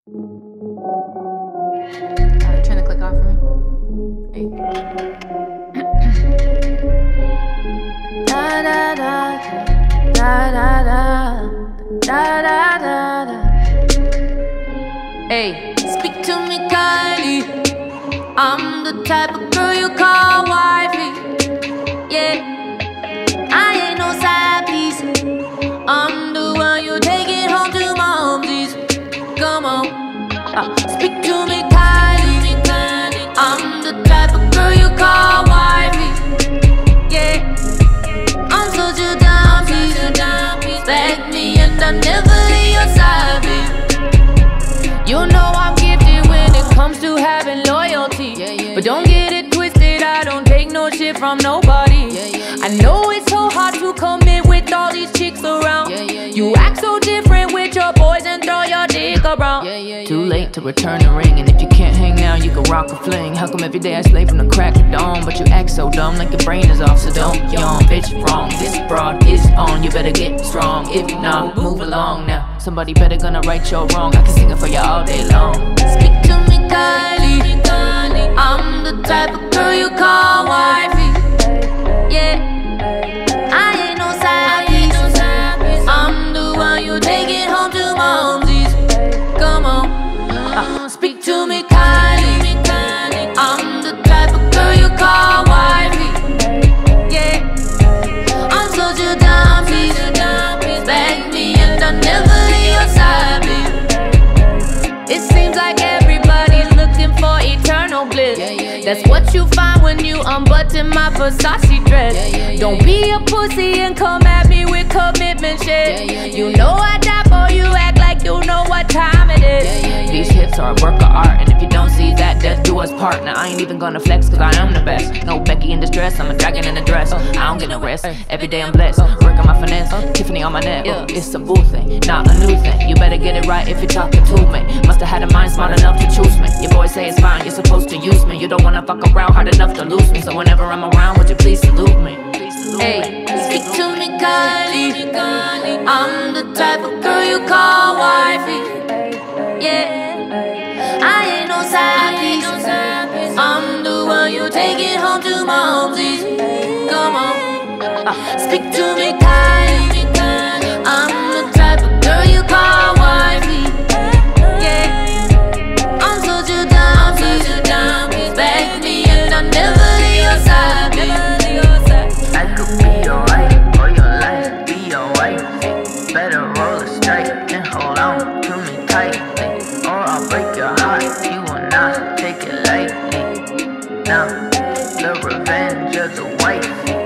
Turn the click off for me. Hey. Da da da da da da da da da. Hey, speak to me kindly. I'm the type of girl you call wifey. Yeah, I ain't no side piece. I'm the one you take it home to momsies. Come on, speak to me kindly. I'm the type of girl you call wifey. Yeah, I'm such a dime piece. Respect me and I'll never leave your side, babe. You know I'm gifted when it comes to having loyalty. But don't get it twisted, I don't take no shit from nobody. I know it's so hard to commit with all these chicks around. You act so different with your boys and throw your dick around. Too late to return the ring, and if you can't hang now, you can rock a fling. How come every day I slay from the crack of dawn, but you act so dumb like your brain is off? So don't yawn, bitch, wrong. This broad is on, you better get strong. If not, move along now. Somebody better gonna right your wrong. I can sing it for you all day long. Speak to me kindly. I'm the type of girl you call wifey. Yeah, I ain't no side piece. I'm the one you take it home to momsies. Come on, speak to me kindly. I'm the type of girl you call wifey. Yeah, I'm such a dime piece. Respect me and I'll never leave your side, babe. It seems like everybody's looking for eternal bliss. That's what you find when you unbutton my Versace dress. Don't be a pussy and come at me with commitment shit. You know I die for you, act like you know what time it is. These hips are a work of art, and if you don't see that, death do us part. Now I ain't even gonna flex, cause I am the best. No Becky in distress, I'm a dragon in a dress. I don't get no rest, every day I'm blessed. Working my finesse, Tiffany on my neck. It's a boo thing, not a new thing. You better get it right if you're talking to me. Must've had a mind smart enough to choose me. Your boys say it's fine, you're supposed to use me. You don't wanna fuck around hard enough to lose me. So whenever I'm around, would you please salute me? Hey, speak to me kindly. I'm the type of girl you call wifey. Yeah, I ain't no side piece. I'm the one you take it home to momsies. Come on, speak to me kindly. I'm the type of girl you call wifey. Yeah, I'm such a dime piece. Respect me and I'll never leave your side, babe. I could be your wife or your life, be your wife. Better roll it straight and hold on to me tight, or I'll break your heart. You will not take it lightly. Now, the revenge of the wife.